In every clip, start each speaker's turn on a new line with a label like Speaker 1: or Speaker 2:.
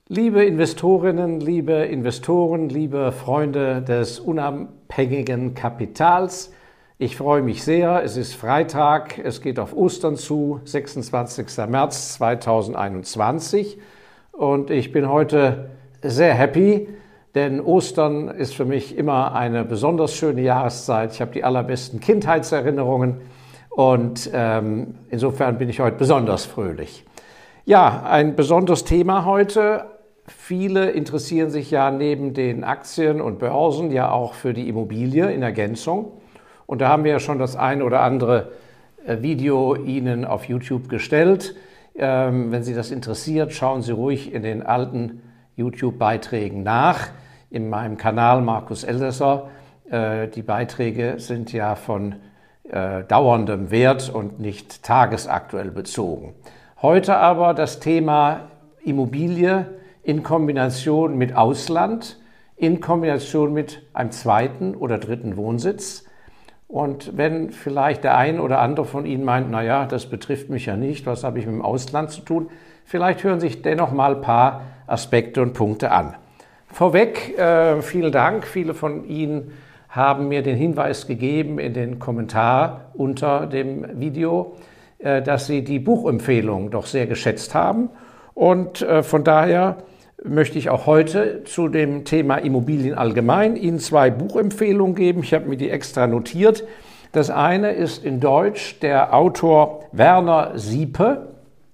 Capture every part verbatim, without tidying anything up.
Speaker 1: Liebe Investorinnen, liebe Investoren, liebe Freunde des unabhängigen Kapitals, ich freue mich sehr. Es ist Freitag, es geht auf Ostern zu, sechsundzwanzigster März zweitausendeinundzwanzig, und ich bin heute sehr happy, denn Ostern ist für mich immer eine besonders schöne Jahreszeit. Ich habe die allerbesten Kindheitserinnerungen und ähm, insofern bin ich heute besonders fröhlich. Ja, ein besonderes Thema heute. Viele interessieren sich ja neben den Aktien und Börsen ja auch für die Immobilie in Ergänzung. Und da haben wir ja schon das ein oder andere Video Ihnen auf YouTube gestellt. Ähm, wenn Sie das interessiert, schauen Sie ruhig in den alten YouTube-Beiträgen nach. In meinem Kanal Markus Elsässer. Äh, die Beiträge sind ja von äh, dauerndem Wert und nicht tagesaktuell bezogen. Heute aber das Thema Immobilie in Kombination mit Ausland, in Kombination mit einem zweiten oder dritten Wohnsitz. Und wenn vielleicht der ein oder andere von Ihnen meint, naja, das betrifft mich ja nicht, was habe ich mit dem Ausland zu tun, vielleicht hören sich dennoch mal ein paar Aspekte und Punkte an. Vorweg, äh, vielen Dank, viele von Ihnen haben mir den Hinweis gegeben in den Kommentar unter dem Video, äh, dass Sie die Buchempfehlung doch sehr geschätzt haben. Und äh, von daher möchte ich auch heute zu dem Thema Immobilien allgemein Ihnen zwei Buchempfehlungen geben. Ich habe mir die extra notiert. Das eine ist in Deutsch der Autor Werner Siepe.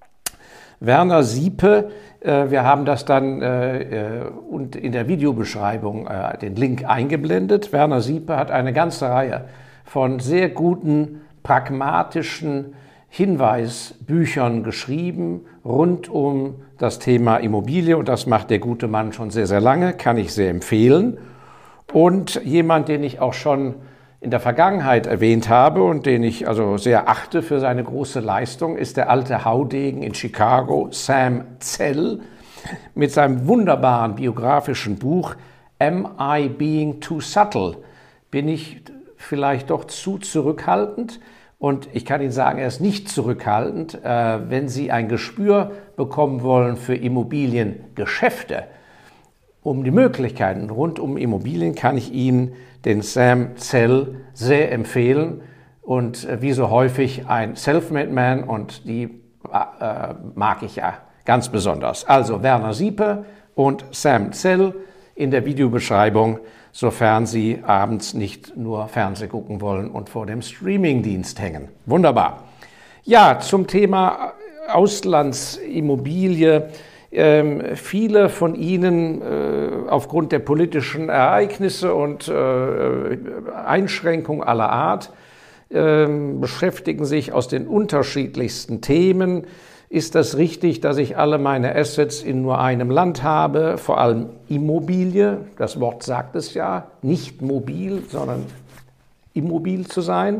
Speaker 1: Werner Siepe, äh, wir haben das dann äh, und in der Videobeschreibung äh, den Link eingeblendet. Werner Siepe hat eine ganze Reihe von sehr guten, pragmatischen Hinweisbüchern geschrieben rund um das Thema Immobilie, und das macht der gute Mann schon sehr, sehr lange, kann ich sehr empfehlen. Und jemand, den ich auch schon in der Vergangenheit erwähnt habe und den ich also sehr achte für seine große Leistung, ist der alte Haudegen in Chicago, Sam Zell, mit seinem wunderbaren biografischen Buch Am I Being Too Subtle? Bin ich vielleicht doch zu zurückhaltend? Und ich kann Ihnen sagen, er ist nicht zurückhaltend. Äh, wenn Sie ein Gespür bekommen wollen für Immobiliengeschäfte, um die Möglichkeiten rund um Immobilien, kann ich Ihnen den Sam Zell sehr empfehlen. Und äh, wie so häufig ein Self-Made Man, und die äh, mag ich ja ganz besonders. Also Werner Siepe und Sam Zell in der Videobeschreibung, sofern Sie abends nicht nur Fernsehen gucken wollen und vor dem Streamingdienst hängen. Wunderbar. Ja, zum Thema Auslandsimmobilie. Ähm, viele von Ihnen äh, aufgrund der politischen Ereignisse und äh, Einschränkungen aller Art äh, beschäftigen sich aus den unterschiedlichsten Themen. Ist das richtig, dass ich alle meine Assets in nur einem Land habe, vor allem Immobilie? Das Wort sagt es ja, nicht mobil, sondern immobil zu sein.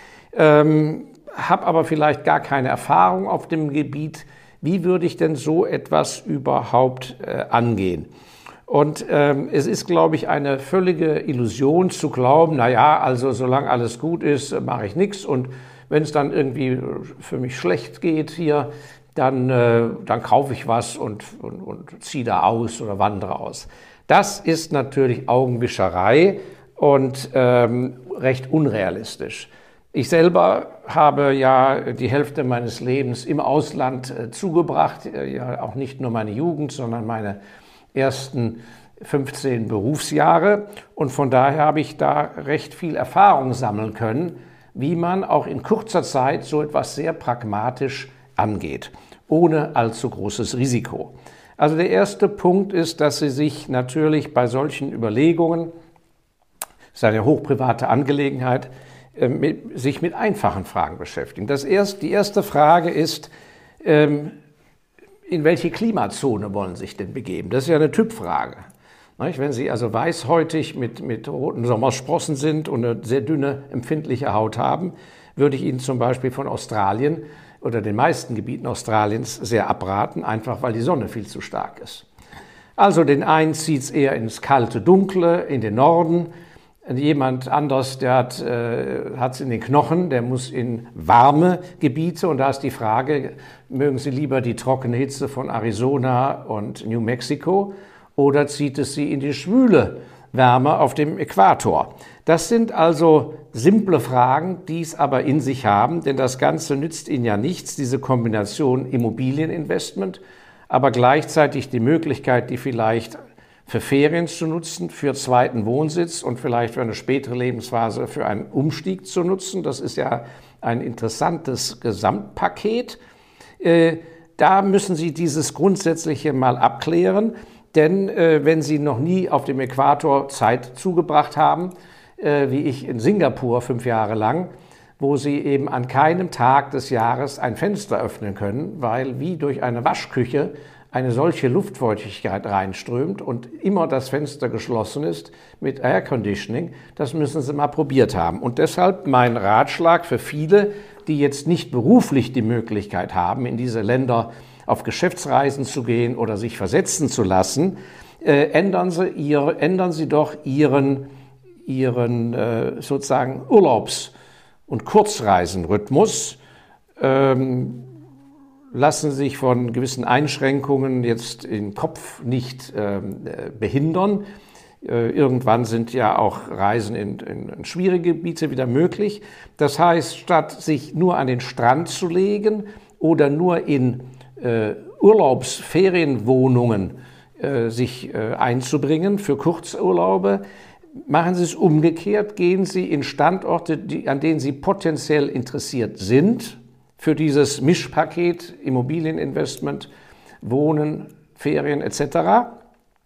Speaker 1: Ähm, habe aber vielleicht gar keine Erfahrung auf dem Gebiet. Wie würde ich denn so etwas überhaupt äh, angehen? Und ähm, es ist, glaube ich, eine völlige Illusion zu glauben, na ja, also solange alles gut ist, mache ich nichts, und wenn es dann irgendwie für mich schlecht geht hier, Dann, äh, dann kaufe ich was und, und, und ziehe da aus oder wandere aus. Das ist natürlich Augenwischerei und ähm, recht unrealistisch. Ich selber habe ja die Hälfte meines Lebens im Ausland äh, zugebracht, äh, ja auch nicht nur meine Jugend, sondern meine ersten fünfzehn Berufsjahre. Und von daher habe ich da recht viel Erfahrung sammeln können, wie man auch in kurzer Zeit so etwas sehr pragmatisch angeht, ohne allzu großes Risiko. Also der erste Punkt ist, dass Sie sich natürlich bei solchen Überlegungen, das ist eine hochprivate Angelegenheit, äh, mit, sich mit einfachen Fragen beschäftigen. Das erste, die erste Frage ist, ähm, in welche Klimazone wollen Sie sich denn begeben? Das ist ja eine Typfrage. Wenn Sie also weißhäutig mit, mit roten Sommersprossen sind und eine sehr dünne, empfindliche Haut haben, würde ich Ihnen zum Beispiel von Australien oder den meisten Gebieten Australiens sehr abraten, einfach weil die Sonne viel zu stark ist. Also den einen zieht es eher ins kalte, dunkle, in den Norden. Jemand anders, der hat es in den Knochen, der muss in warme Gebiete. Und da ist die Frage, mögen Sie lieber die trockene Hitze von Arizona und New Mexico oder zieht es Sie in die schwüle Wärme auf dem Äquator? Das sind also simple Fragen, die es aber in sich haben, denn das Ganze nützt Ihnen ja nichts, diese Kombination Immobilieninvestment, aber gleichzeitig die Möglichkeit, die vielleicht für Ferien zu nutzen, für zweiten Wohnsitz und vielleicht für eine spätere Lebensphase für einen Umstieg zu nutzen. Das ist ja ein interessantes Gesamtpaket. Äh, da müssen Sie dieses Grundsätzliche mal abklären, denn äh, wenn Sie noch nie auf dem Äquator Zeit zugebracht haben, äh, wie ich in Singapur fünf Jahre lang, wo Sie eben an keinem Tag des Jahres ein Fenster öffnen können, weil wie durch eine Waschküche eine solche Luftfeuchtigkeit reinströmt und immer das Fenster geschlossen ist mit Air Conditioning, das müssen Sie mal probiert haben. Und deshalb mein Ratschlag für viele, die jetzt nicht beruflich die Möglichkeit haben, in diese Länder auf Geschäftsreisen zu gehen oder sich versetzen zu lassen, äh, ändern Sie, ihre, ändern Sie doch Ihren, Ihren äh, sozusagen Urlaubs- und Kurzreisenrhythmus. Ähm, lassen sich von gewissen Einschränkungen jetzt im Kopf nicht äh, behindern. Äh, irgendwann sind ja auch Reisen in, in, in schwierige Gebiete wieder möglich. Das heißt, statt sich nur an den Strand zu legen oder nur in äh, Urlaubsferienwohnungen äh, sich äh, einzubringen für Kurzurlaube, machen Sie es umgekehrt, gehen Sie in Standorte, die, an denen Sie potenziell interessiert sind, für dieses Mischpaket Immobilieninvestment, Wohnen, Ferien et cetera.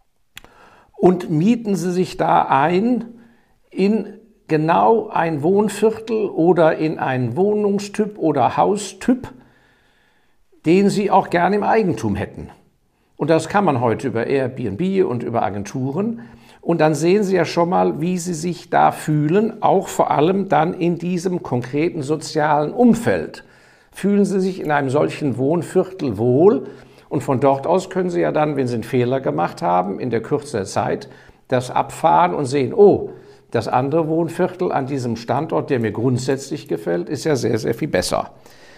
Speaker 1: Und mieten Sie sich da ein in genau ein Wohnviertel oder in einen Wohnungstyp oder Haustyp, den Sie auch gerne im Eigentum hätten. Und das kann man heute über Airbnb und über Agenturen. Und dann sehen Sie ja schon mal, wie Sie sich da fühlen, auch vor allem dann in diesem konkreten sozialen Umfeld. Fühlen Sie sich in einem solchen Wohnviertel wohl und von dort aus können Sie ja dann, wenn Sie einen Fehler gemacht haben, in der Kürze der Zeit, das abfahren und sehen, oh, das andere Wohnviertel an diesem Standort, der mir grundsätzlich gefällt, ist ja sehr, sehr viel besser.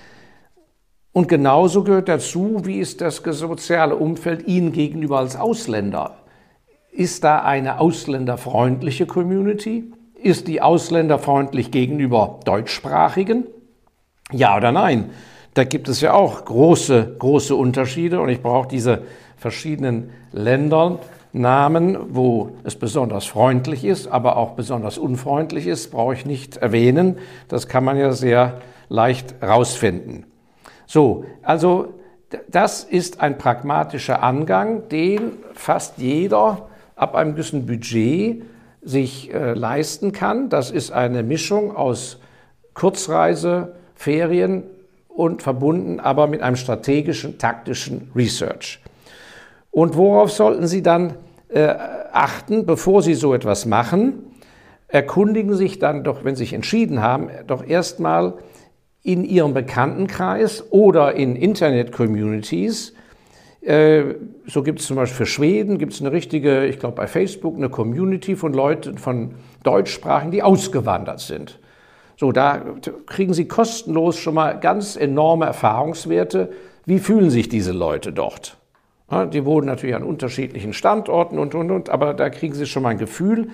Speaker 1: Und genauso gehört dazu, wie ist das soziale Umfeld Ihnen gegenüber als Ausländer? Ist da eine ausländerfreundliche Community? Ist die ausländerfreundlich gegenüber Deutschsprachigen? Ja oder nein? Da gibt es ja auch große, große Unterschiede und ich brauche diese verschiedenen Ländernamen, wo es besonders freundlich ist, aber auch besonders unfreundlich ist, brauche ich nicht erwähnen. Das kann man ja sehr leicht rausfinden. So, also das ist ein pragmatischer Angang, den fast jeder ab einem gewissen Budget sich äh, leisten kann. Das ist eine Mischung aus Kurzreise, Ferien und verbunden aber mit einem strategischen, taktischen Research. Und worauf sollten Sie dann äh, achten, bevor Sie so etwas machen? Erkundigen sich dann doch, wenn Sie sich entschieden haben, doch erstmal in Ihrem Bekanntenkreis oder in Internet-Communities. Äh, so gibt es zum Beispiel für Schweden, gibt es eine richtige, ich glaube bei Facebook, eine Community von Leuten, von Deutschsprachigen, die ausgewandert sind. So, da kriegen Sie kostenlos schon mal ganz enorme Erfahrungswerte. Wie fühlen sich diese Leute dort? Ja, die wohnen natürlich an unterschiedlichen Standorten und, und, und, aber da kriegen Sie schon mal ein Gefühl.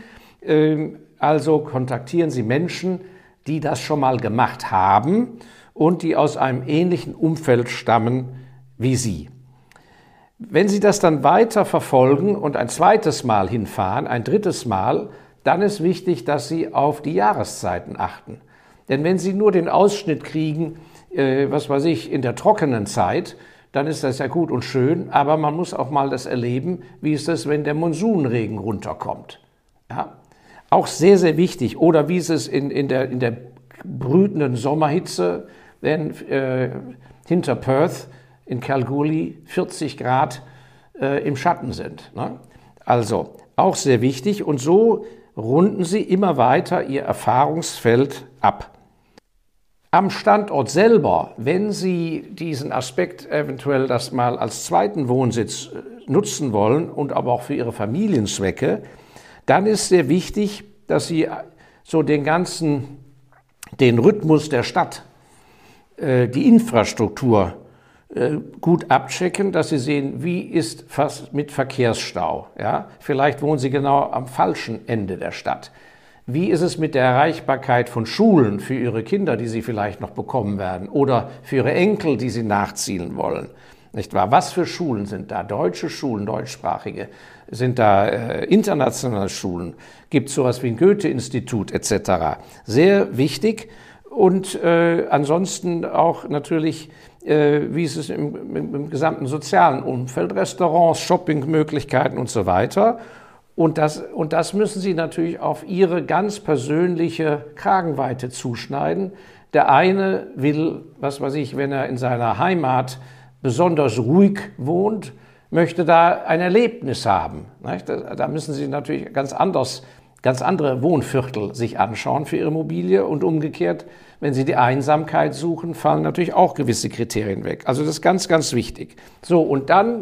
Speaker 1: Also kontaktieren Sie Menschen, die das schon mal gemacht haben und die aus einem ähnlichen Umfeld stammen wie Sie. Wenn Sie das dann weiter verfolgen und ein zweites Mal hinfahren, ein drittes Mal, dann ist wichtig, dass Sie auf die Jahreszeiten achten. Denn wenn Sie nur den Ausschnitt kriegen, äh, was weiß ich, in der trockenen Zeit, dann ist das ja gut und schön, aber man muss auch mal das erleben, wie ist es, wenn der Monsunregen runterkommt. Ja? Auch sehr, sehr wichtig. Oder wie ist es in, in, der, in der brütenden Sommerhitze, wenn äh, hinter Perth in Kalgoorlie vierzig Grad äh, im Schatten sind. Ne? Also auch sehr wichtig. Und so runden Sie immer weiter Ihr Erfahrungsfeld ab. Am Standort selber, wenn Sie diesen Aspekt eventuell das mal als zweiten Wohnsitz nutzen wollen und aber auch für Ihre Familienzwecke, dann ist sehr wichtig, dass Sie so den ganzen, den Rhythmus der Stadt, die Infrastruktur gut abchecken, dass Sie sehen, wie ist fast mit Verkehrsstau. Ja? Vielleicht wohnen Sie genau am falschen Ende der Stadt. Wie ist es mit der Erreichbarkeit von Schulen für Ihre Kinder, die Sie vielleicht noch bekommen werden, oder für Ihre Enkel, die Sie nachziehen wollen? Nicht wahr? Was für Schulen sind da? Deutsche Schulen, deutschsprachige? Sind da äh, internationale Schulen? Gibt es sowas wie ein Goethe-Institut et cetera? Sehr wichtig. Und äh, ansonsten auch natürlich, äh, wie ist es im, im, im gesamten sozialen Umfeld, Restaurants, Shoppingmöglichkeiten und so weiter. Und das, und das müssen Sie natürlich auf Ihre ganz persönliche Kragenweite zuschneiden. Der eine will, was weiß ich, wenn er in seiner Heimat besonders ruhig wohnt, möchte da ein Erlebnis haben. Da müssen Sie natürlich ganz anders, ganz andere Wohnviertel sich anschauen für Ihre Immobilie und umgekehrt, wenn Sie die Einsamkeit suchen, fallen natürlich auch gewisse Kriterien weg. Also das ist ganz, ganz wichtig. So, und dann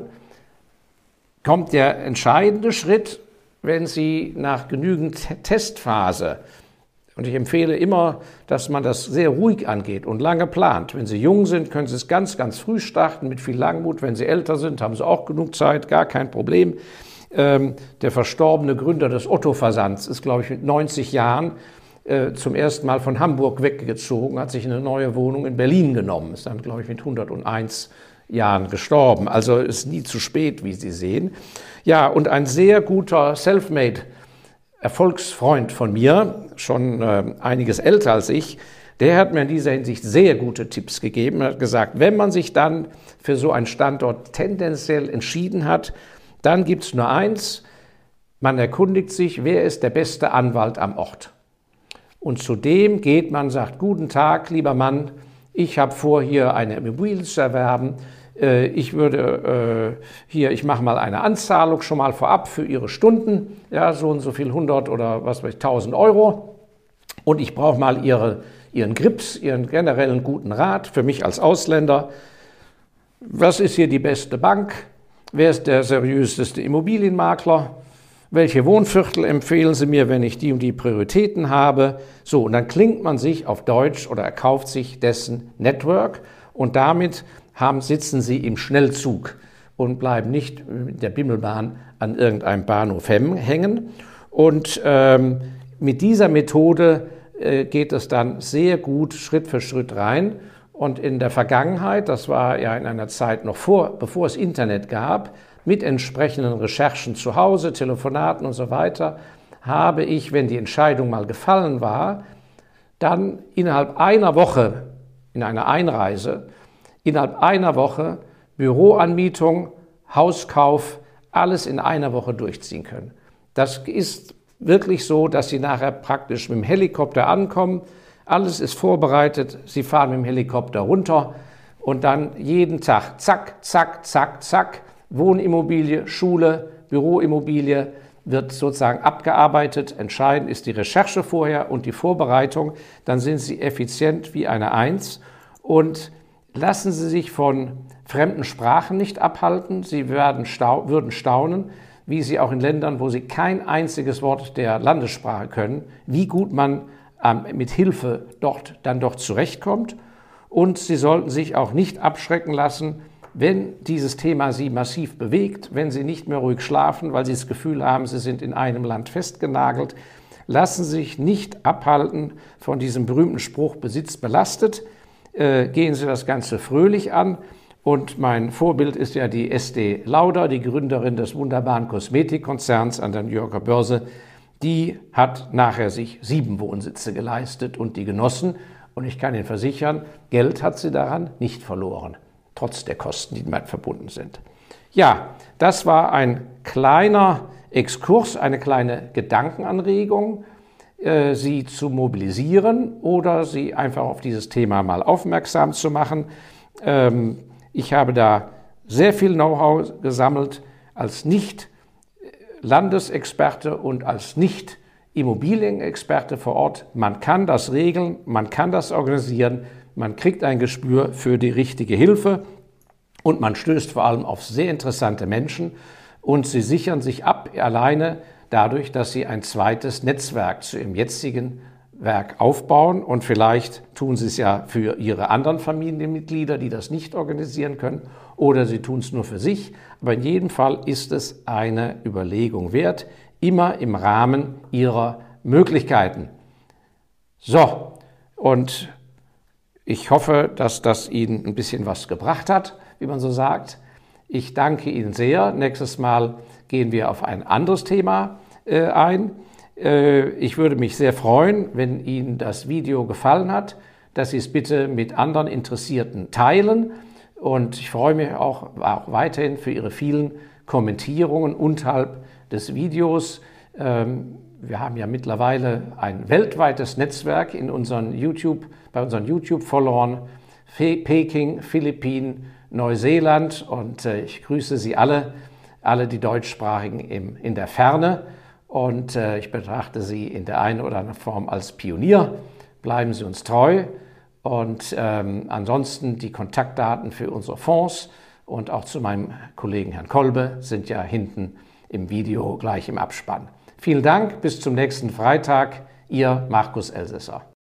Speaker 1: kommt der entscheidende Schritt, wenn Sie nach genügend Testphase, und ich empfehle immer, dass man das sehr ruhig angeht und lange plant. Wenn Sie jung sind, können Sie es ganz, ganz früh starten mit viel Langmut. Wenn Sie älter sind, haben Sie auch genug Zeit, gar kein Problem. Ähm, der verstorbene Gründer des Otto-Versands ist, glaube ich, mit neunzig Jahren äh, zum ersten Mal von Hamburg weggezogen, hat sich eine neue Wohnung in Berlin genommen, ist dann, glaube ich, mit hunderteins Jahren gestorben. Also ist nie zu spät, wie Sie sehen. Ja, und ein sehr guter Selfmade Erfolgsfreund von mir, schon äh, einiges älter als ich, der hat mir in dieser Hinsicht sehr gute Tipps gegeben. Er hat gesagt, wenn man sich dann für so einen Standort tendenziell entschieden hat, dann gibt es nur eins, man erkundigt sich, wer ist der beste Anwalt am Ort. Und zudem geht man, sagt, guten Tag, lieber Mann, ich habe vor, hier eine Immobilie zu erwerben. Ich würde äh, hier, ich mache mal eine Anzahlung schon mal vorab für Ihre Stunden, ja, so und so viel hundert oder was weiß ich, tausend Euro. Und ich brauche mal Ihre, Ihren Grips, Ihren generellen guten Rat für mich als Ausländer. Was ist hier die beste Bank? Wer ist der seriöseste Immobilienmakler? Welche Wohnviertel empfehlen Sie mir, wenn ich die und die Prioritäten habe? So, und dann klingt man sich auf Deutsch oder erkauft sich dessen Network und damit haben, sitzen Sie im Schnellzug und bleiben nicht mit der Bimmelbahn an irgendeinem Bahnhof hängen. Und ähm, mit dieser Methode äh, geht es dann sehr gut Schritt für Schritt rein. Und in der Vergangenheit, das war ja in einer Zeit noch vor, bevor es Internet gab, mit entsprechenden Recherchen zu Hause, Telefonaten und so weiter, habe ich, wenn die Entscheidung mal gefallen war, dann innerhalb einer Woche in einer Einreise, innerhalb einer Woche Büroanmietung, Hauskauf, alles in einer Woche durchziehen können. Das ist wirklich so, dass Sie nachher praktisch mit dem Helikopter ankommen, alles ist vorbereitet, Sie fahren mit dem Helikopter runter und dann jeden Tag zack, zack, zack, zack, Wohnimmobilie, Schule, Büroimmobilie wird sozusagen abgearbeitet. Entscheidend ist die Recherche vorher und die Vorbereitung. Dann sind Sie effizient wie eine Eins und lassen Sie sich von fremden Sprachen nicht abhalten. Sie werden stau- würden staunen, wie Sie auch in Ländern, wo Sie kein einziges Wort der Landessprache können, wie gut man ähm, mit Hilfe dort dann doch zurechtkommt. Und Sie sollten sich auch nicht abschrecken lassen, wenn dieses Thema Sie massiv bewegt, wenn Sie nicht mehr ruhig schlafen, weil Sie das Gefühl haben, Sie sind in einem Land festgenagelt. Lassen Sie sich nicht abhalten von diesem berühmten Spruch, Besitz belastet. Äh, gehen Sie das Ganze fröhlich an. Und mein Vorbild ist ja die Estée Lauder, die Gründerin des wunderbaren Kosmetikkonzerns an der New Yorker Börse. Die hat nachher sich sieben Wohnsitze geleistet und die genossen. Und ich kann Ihnen versichern, Geld hat sie daran nicht verloren, trotz der Kosten, die damit verbunden sind. Ja, das war ein kleiner Exkurs, eine kleine Gedankenanregung, äh, Sie zu mobilisieren oder Sie einfach auf dieses Thema mal aufmerksam zu machen. Ähm, ich habe da sehr viel Know-how gesammelt als Nicht-Landesexperte und als Nicht-Immobilienexperte vor Ort. Man kann das regeln, man kann das organisieren, man kriegt ein Gespür für die richtige Hilfe und man stößt vor allem auf sehr interessante Menschen und sie sichern sich ab alleine. dadurch, dass Sie ein zweites Netzwerk zu Ihrem jetzigen Werk aufbauen, und vielleicht tun Sie es ja für Ihre anderen Familienmitglieder, die das nicht organisieren können, oder Sie tun es nur für sich. Aber in jedem Fall ist es eine Überlegung wert, immer im Rahmen Ihrer Möglichkeiten. So, und ich hoffe, dass das Ihnen ein bisschen was gebracht hat, wie man so sagt. Ich danke Ihnen sehr. Nächstes Mal gehen wir auf ein anderes Thema äh, ein. Ich würde mich sehr freuen, wenn Ihnen das Video gefallen hat, dass Sie es bitte mit anderen Interessierten teilen. Und ich freue mich auch, auch weiterhin für Ihre vielen Kommentierungen unterhalb des Videos. Wir haben ja mittlerweile ein weltweites Netzwerk in unseren YouTube, bei unseren YouTube-Followern, Peking, Philippinen, Neuseeland, und ich grüße Sie alle, alle die Deutschsprachigen im, in der Ferne. Und äh, ich betrachte Sie in der einen oder anderen Form als Pionier. Bleiben Sie uns treu. Und ähm, ansonsten die Kontaktdaten für unsere Fonds und auch zu meinem Kollegen Herrn Kolbe sind ja hinten im Video gleich im Abspann. Vielen Dank, bis zum nächsten Freitag. Ihr Markus Elsässer.